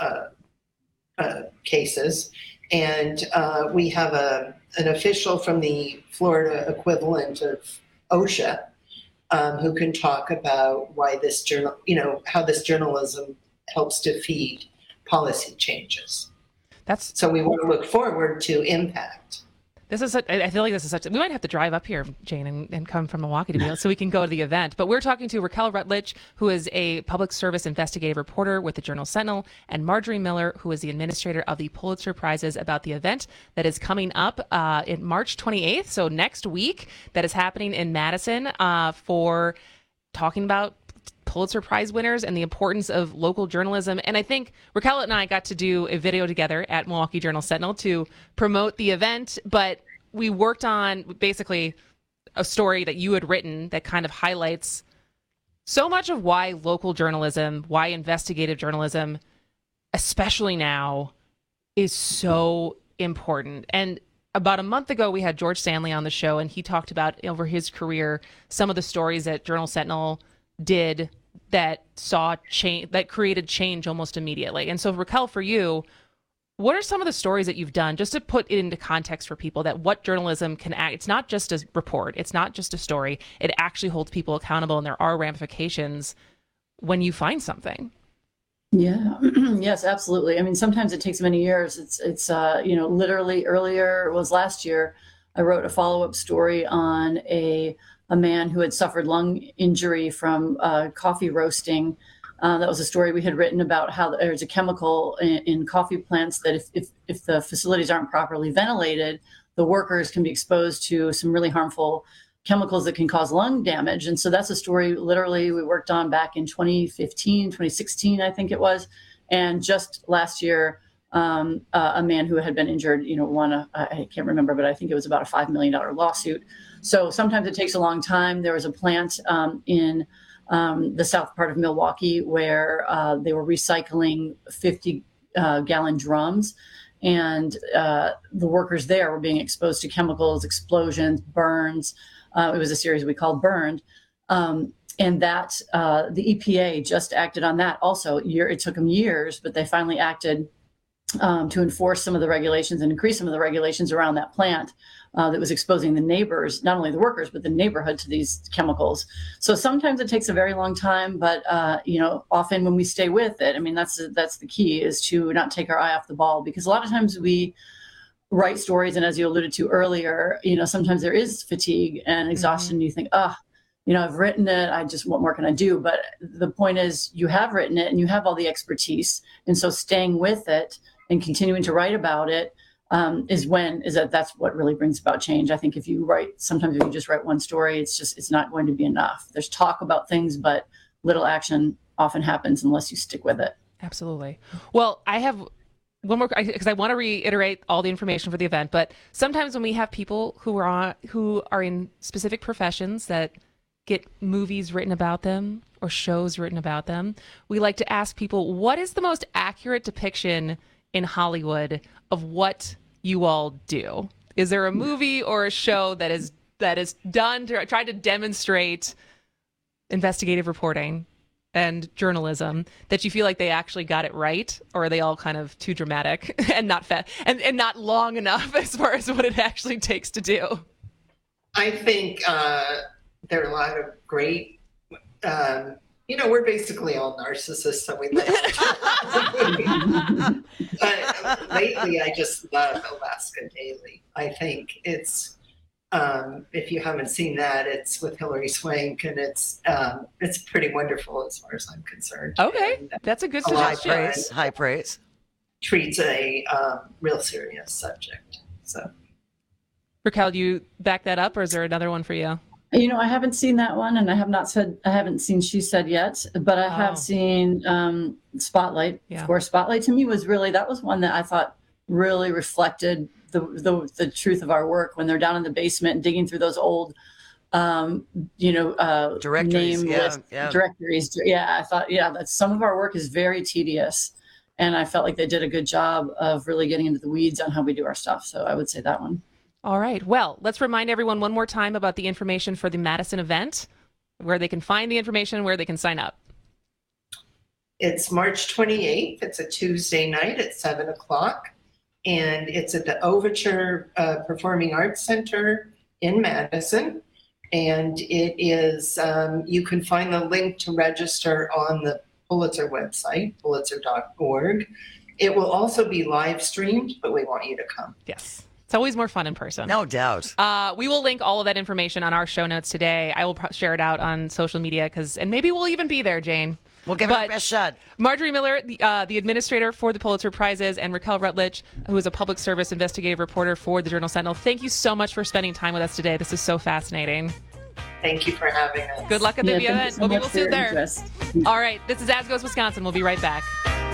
cases. And we have an official from the Florida equivalent of OSHA who can talk about why this how this journalism helps to feed policy changes. So we want to look forward to impact. I feel like this is we might have to drive up here, Jane, and come from Milwaukee to be able, so we can go to the event. But we're talking to Raquel Rutledge, who is a public service investigative reporter with the Journal Sentinel, and Marjorie Miller, who is the administrator of the Pulitzer Prizes, about the event that is coming up in March 28th, so next week, that is happening in Madison for talking about Pulitzer Prize winners and the importance of local journalism. And I think Raquel and I got to do a video together at Milwaukee Journal Sentinel to promote the event, but we worked on basically a story that you had written that kind of highlights so much of why local journalism, why investigative journalism, especially now, is so important. And about a month ago, we had George Stanley on the show, and he talked about, over his career, some of the stories that Journal Sentinel did that saw change, that created change almost immediately. And so, Raquel, for you, what are some of the stories that you've done, just to put it into context for people, that what journalism can act? It's not just a report. It's not just a story. It actually holds people accountable, and there are ramifications when you find something. Yeah. Yes, absolutely. I mean, sometimes it takes many years. It's literally earlier, it was last year, I wrote a follow-up story on a man who had suffered lung injury from coffee roasting That was a story we had written about how there's a chemical in coffee plants that if the facilities aren't properly ventilated, the workers can be exposed to some really harmful chemicals that can cause lung damage. And so that's a story literally we worked on back in 2015, 2016, I think it was. And just last year, a man who had been injured, won I can't remember, but I think it was about a $5 million lawsuit. So sometimes it takes a long time. There was a plant in the south part of Milwaukee where they were recycling 50-gallon drums. And the workers there were being exposed to chemicals, explosions, burns. It was a series we called Burned. And that the EPA just acted on that also. It took them years, but they finally acted to enforce some of the regulations and increase some of the regulations around that plant that was exposing the neighbors, not only the workers, but the neighborhood to these chemicals. So sometimes it takes a very long time, but often when we stay with it, I mean, that's the key, is to not take our eye off the ball, because a lot of times we write stories, and as you alluded to earlier, sometimes there is fatigue and exhaustion. Mm-hmm. You think, I've written it. What more can I do? But the point is, you have written it and you have all the expertise. And so staying with it and continuing to write about it that's what really brings about change. I think if you just write one story, it's not going to be enough. There's talk about things, but little action often happens unless you stick with it. Absolutely. Well, I have one more, because I want to reiterate all the information for the event, but sometimes when we have people who are in specific professions that get movies written about them or shows written about them, we like to ask people, what is the most accurate depiction in Hollywood of what you all do? Is there a movie or a show that is done to try to demonstrate investigative reporting and journalism that you feel like they actually got it right, or are they all kind of too dramatic and not and not long enough as far as what it actually takes to do? I think there are a lot of great, we're basically all narcissists, so we laugh. But lately, I just love Alaska Daily. I think it's, if you haven't seen that, it's with Hilary Swank, and it's pretty wonderful as far as I'm concerned. Okay, and that's a good suggestion. High praise. Treats a real serious subject. So, Raquel, do you back that up, or is there another one for you? I haven't seen that one, and I haven't seen She Said Yet, but I have seen Spotlight. Yeah. Of course, Spotlight to me that was one that I thought really reflected the truth of our work, when they're down in the basement and digging through those old, directories. Directories. Yeah, I thought, that some of our work is very tedious, and I felt like they did a good job of really getting into the weeds on how we do our stuff. So I would say that one. All right. Well, let's remind everyone one more time about the information for the Madison event, where they can find the information, where they can sign up. It's March 28th. It's a Tuesday night at 7:00, and it's at the Overture Performing Arts Center in Madison. And it is, you can find the link to register on the Pulitzer website, pulitzer.org. It will also be live streamed, but we want you to come. Yes. It's always more fun in person. No doubt. We will link all of that information on our show notes today. I will share it out on social media, and maybe we'll even be there, Jane. We'll give it our best shot. Marjorie Miller, the administrator for the Pulitzer Prizes, and Raquel Rutledge, who is a public service investigative reporter for the Journal Sentinel. Thank you so much for spending time with us today. This is so fascinating. Thank you for having us. Good luck at the event. We'll see you there. All right. This is As Goes Wisconsin. We'll be right back.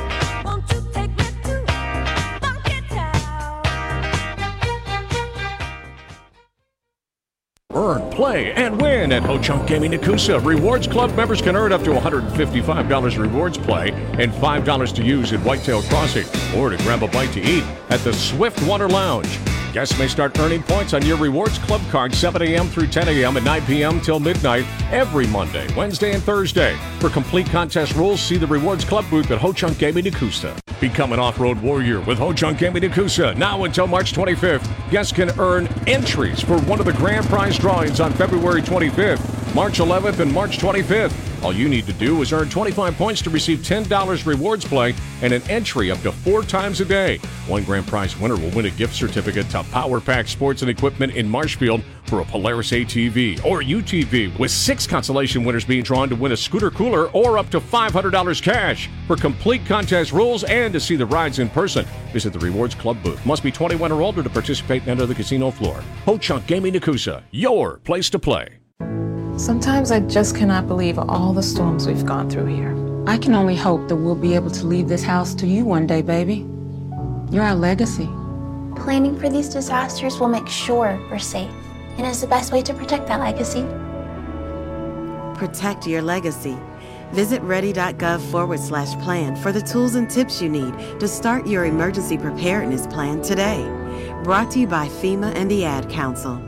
Earn, play, and win at Ho-Chunk Gaming Nakusa. Rewards Club members can earn up to $155 rewards play and $5 to use at Whitetail Crossing, or to grab a bite to eat at the Swiftwater Lounge. Guests may start earning points on your Rewards Club card 7 a.m. through 10 a.m. and 9 p.m. till midnight every Monday, Wednesday, and Thursday. For complete contest rules, see the Rewards Club booth at Ho-Chunk Gaming Nakusa. Become an off-road warrior with Ho-Chunk Gaming Nakusa. Now until March 25th, guests can earn entries for one of the grand prize drawings on February 25th, March 11th, and March 25th. All you need to do is earn 25 points to receive $10 rewards play and an entry up to 4 times a day. One grand prize winner will win a gift certificate to Power Pack Sports and Equipment in Marshfield for a Polaris ATV or UTV, with 6 consolation winners being drawn to win a scooter cooler or up to $500 cash. For complete contest rules and to see the rides in person, visit the Rewards Club booth. Must be 21 or older to participate and enter the casino floor. Ho-Chunk Gaming Nakusa, your place to play. Sometimes I just cannot believe all the storms we've gone through here. I can only hope that we'll be able to leave this house to you one day, baby. You're our legacy. Planning for these disasters will make sure we're safe, and is the best way to protect that legacy. Protect your legacy. Visit ready.gov/plan for the tools and tips you need to start your emergency preparedness plan today. Brought to you by FEMA and the Ad Council.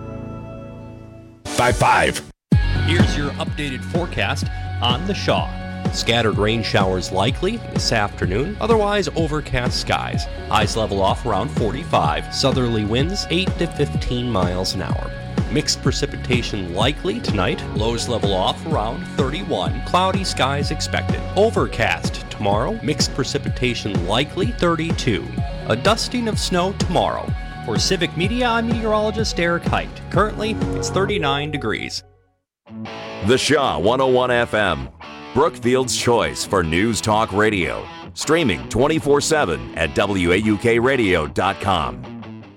5-5. Here's your updated forecast on the Shaw. Scattered rain showers likely this afternoon, otherwise overcast skies. Highs level off around 45, southerly winds 8 to 15 miles an hour. Mixed precipitation likely tonight, lows level off around 31, cloudy skies expected. Overcast tomorrow, mixed precipitation likely 32. A dusting of snow tomorrow. For Civic Media, I'm meteorologist Eric Height. Currently, it's 39 degrees. The Shaw 101 FM, Brookfield's choice for News Talk Radio. Streaming 24/7 at WAUKradio.com.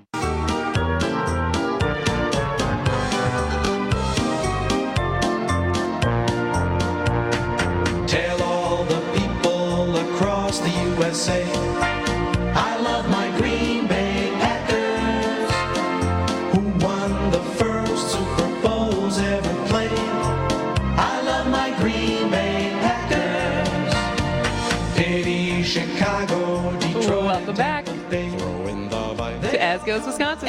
Tell all the people across the USA, I love my Green Bay Packers, who won the first Super Bowls ever played. I love my Green Bay Packers. Pity Chicago, Detroit. Welcome back to As Goes Wisconsin.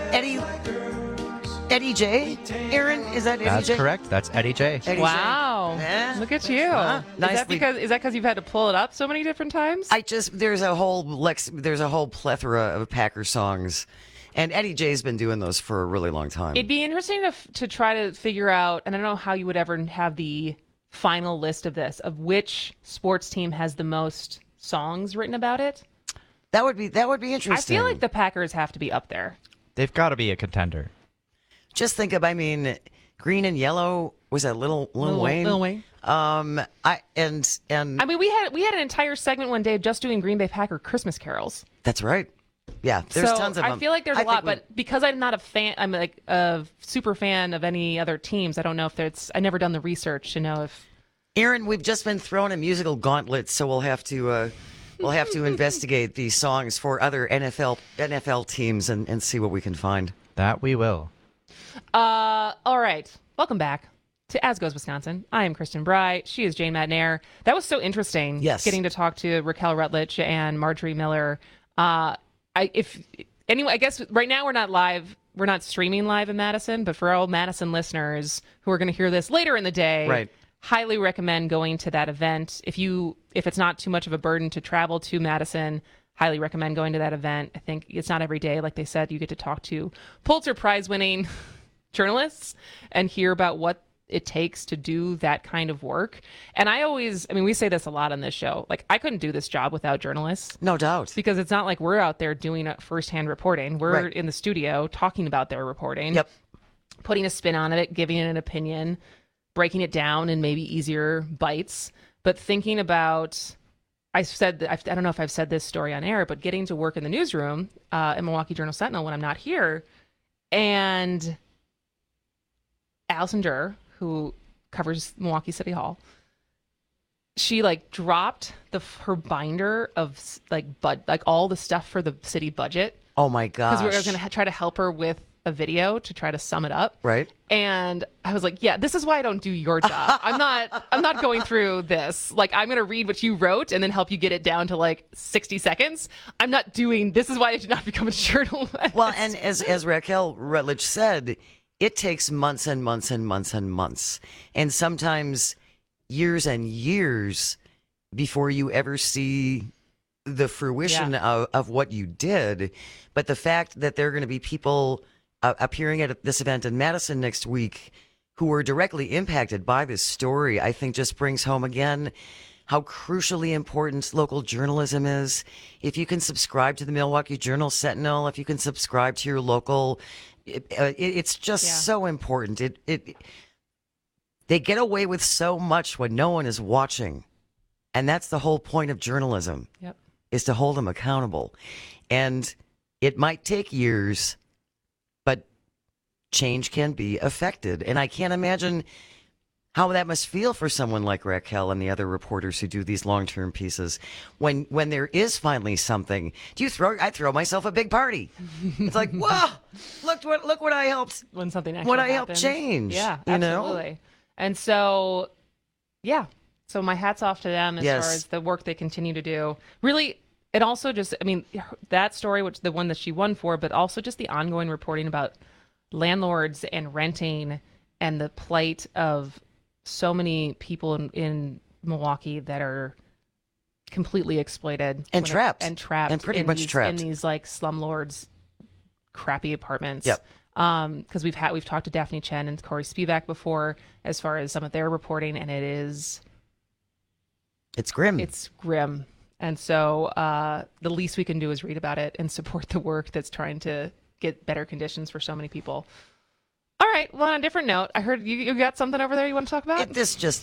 Eddie J. Aaron, is that Eddie That's J? correct. That's Eddie J. Wow. Look at you. Is that because you've had to pull it up so many different times? There's a whole plethora of Packer songs, and Eddie J's been doing those for a really long time. It'd be interesting to try to figure out, and I don't know how you would ever have the final list of this, of which sports team has the most songs written about it. That would be interesting. I feel like the Packers have to be up there. They've got to be a contender. Just think of, Green and Yellow, was that Lil Wayne? Lil Wayne. I mean, we had an entire segment one day of just doing Green Bay Packer Christmas carols. That's right. Yeah, there's tons of them. I feel like there's a lot, but because I'm not a fan, I'm like a super fan of any other teams. I don't know if I never done the research to know if. Aaron, we've just been thrown a musical gauntlet, so we'll have to investigate these songs for other NFL teams and see what we can find. That we will. All right. Welcome back to As Goes Wisconsin. I am Kristen Bry. She is Jane Madnair. That was so interesting. Yes. Getting to talk to Raquel Rutledge and Marjorie Miller. I guess right now we're not live. We're not streaming live in Madison, but for all Madison listeners who are going to hear this later in the day, right, highly recommend going to that event. If it's not too much of a burden to travel to Madison, highly recommend going to that event. I think it's not every day, like they said, you get to talk to Pulitzer Prize winning journalists and hear about what it takes to do that kind of work. And we say this a lot on this show, like I couldn't do this job without journalists. No doubt. Because it's not like we're out there doing firsthand reporting. We're in the studio talking about their reporting, putting a spin on it, giving it an opinion, breaking it down in maybe easier bites. But thinking about, I don't know if I've said this story on air, but getting to work in the newsroom at Milwaukee Journal-Sentinel when I'm not here, and Allison Durr, who covers Milwaukee City Hall, she dropped her binder of all the stuff for the city budget. Oh my gosh! Because we were going to try to help her with a video to try to sum it up. Right. And I was like, yeah, this is why I don't do your job. I'm not going through this. I'm going to read what you wrote and then help you get it down to 60 seconds. I'm not doing, this is why I did not become a journalist. Well, and as Raquel Rutledge said, it takes months and months and months and months, and sometimes years and years before you ever see the fruition of what you did. But the fact that there are going to be people appearing at this event in Madison next week who were directly impacted by this story, I think just brings home again how crucially important local journalism is. If you can subscribe to the Milwaukee Journal Sentinel, if you can subscribe to your local, it's just so important. They get away with so much when no one is watching. And that's the whole point of journalism, is to hold them accountable. And it might take years, but change can be affected. And I can't imagine how that must feel for someone like Raquel and the other reporters who do these long-term pieces. When there is finally something, I throw myself a big party. It's like, whoa, look what I helped. When something actually what I happens. helped change. Yeah, you absolutely. know? And so, yeah. So my hat's off to them as far as the work they continue to do. Really, it also just, I mean, that story, which the one that she won for, but also just the ongoing reporting about landlords and renting and the plight of so many people in Milwaukee that are completely exploited and trapped and pretty much trapped in these like slumlords, crappy apartments. Yep. Because we've talked to Daphne Chen and Corey Spivak before as far as some of their reporting, and it's grim. It's grim. And so the least we can do is read about it and support the work that's trying to get better conditions for so many people. All right. Well, on a different note, I heard you got something over there you want to talk about?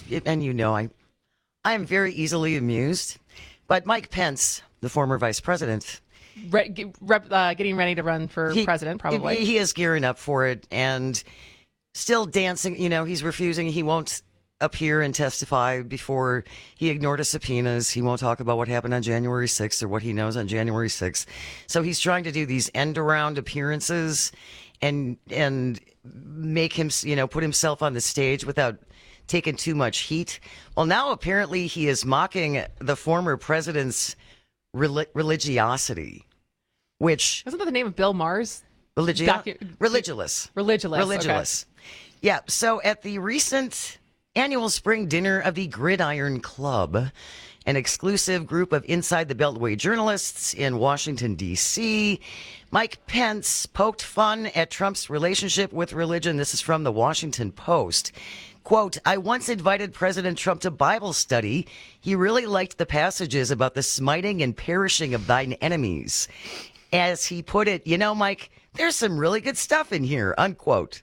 I am very easily amused. But Mike Pence, the former vice president, getting ready to run for president, probably. He is gearing up for it and still dancing. You know, he's refusing. He won't appear and testify before he ignored his subpoenas. He won't talk about what happened on January 6th or what he knows on January 6th. So he's trying to do these end-around appearances and make him, put himself on the stage without taking too much heat. Well, now apparently he is mocking the former president's religiosity, which... Isn't that the name of Bill Maher's? Religulous. Okay. Yeah, so at the recent annual spring dinner of the Gridiron Club, an exclusive group of Inside the Beltway journalists in Washington, D.C., Mike Pence poked fun at Trump's relationship with religion. This is from the Washington Post. Quote, I once invited President Trump to Bible study. He really liked the passages about the smiting and perishing of thine enemies. As he put it, Mike, there's some really good stuff in here, unquote.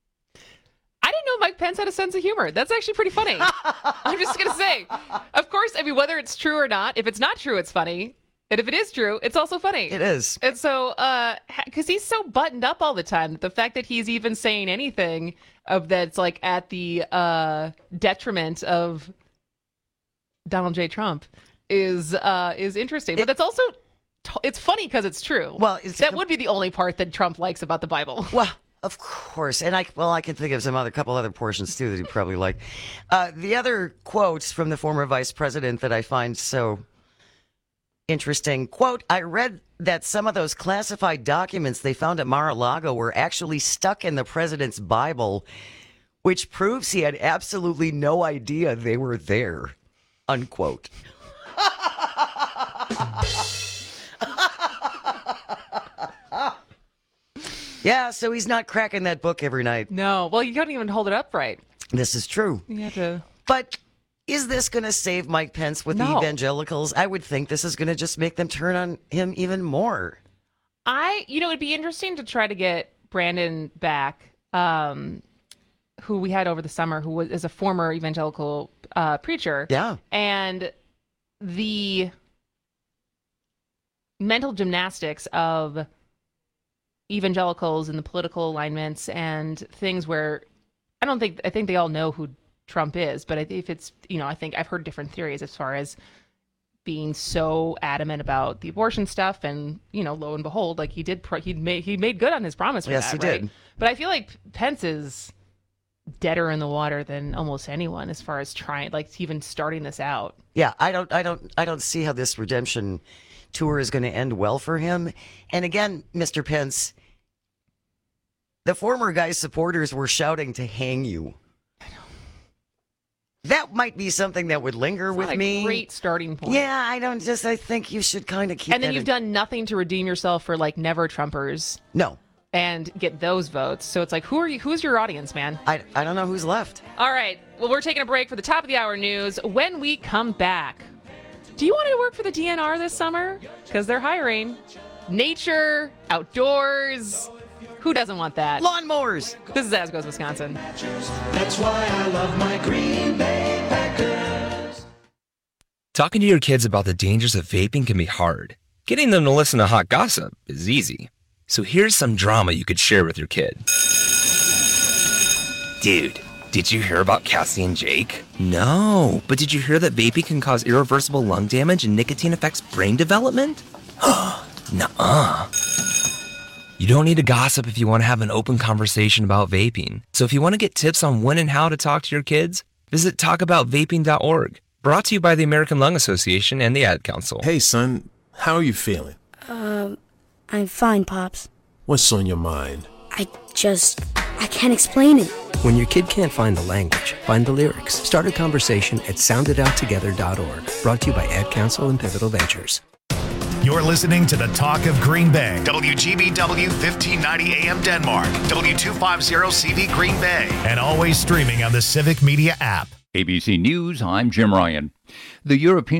I didn't know Mike Pence had a sense of humor. That's actually pretty funny. I'm just going to say, of course, I mean, whether it's true or not, if it's not true, it's funny. And if it is true, it's also funny. It is. And so, because he's so buttoned up all the time, the fact that he's even saying anything of that's like at the detriment of Donald J. Trump is interesting. But that's also, it's funny because it's true. Well, that would be the only part that Trump likes about the Bible. Well, of course. And I can think of couple other portions too that he probably liked. The other quotes from the former vice president that I find so interesting. Quote, I read that some of those classified documents they found at Mar-a-Lago were actually stuck in the president's Bible, which proves he had absolutely no idea they were there. Unquote. Yeah, so he's not cracking that book every night. No. Well, you can't even hold it up right. This is true. You have to. But is this going to save Mike Pence with the evangelicals? I would think this is going to just make them turn on him even more. It'd be interesting to try to get Brandon back, who we had over the summer, who is a former evangelical preacher. Yeah. And the mental gymnastics of evangelicals and the political alignments and things where I think they all know who Trump is, but if it's, I think I've heard different theories as far as being so adamant about the abortion stuff, and lo and behold, like he made good on his promise. Yes, he did. But I feel like Pence is deader in the water than almost anyone as far as trying, like even starting this out. Yeah, I don't see how this redemption tour is going to end well for him. And again, Mr. Pence, the former guy's supporters were shouting to hang you. That might be something that would linger with me. Great starting point. Yeah, I think you should kind of keep. And then you've done nothing to redeem yourself for like never Trumpers. No. and get those votes. So it's like, who's your audience, man? I don't know who's left. All right. Well, we're taking a break for the top of the hour news. When we come back, do you want to work for the DNR this summer? Because they're hiring. Nature, outdoors. Who doesn't want that? Lawnmowers. This is As Goes Wisconsin. That's why I love my Green Bay Packers. Talking to your kids about the dangers of vaping can be hard. Getting them to listen to hot gossip is easy. So here's some drama you could share with your kid. Dude, did you hear about Cassie and Jake? No, but did you hear that vaping can cause irreversible lung damage and nicotine affects brain development? Nuh-uh. You don't need to gossip if you want to have an open conversation about vaping. So if you want to get tips on when and how to talk to your kids, visit talkaboutvaping.org. Brought to you by the American Lung Association and the Ad Council. Hey, son, how are you feeling? I'm fine, Pops. What's on your mind? I can't explain it. When your kid can't find the language, find the lyrics. Start a conversation at soundidouttogether.org. Brought to you by Ad Council and Pivotal Ventures. You're listening to the Talk of Green Bay. WGBW 1590 AM Denmark. W250CV Green Bay. And always streaming on the Civic Media app. ABC News, I'm Jim Ryan. The European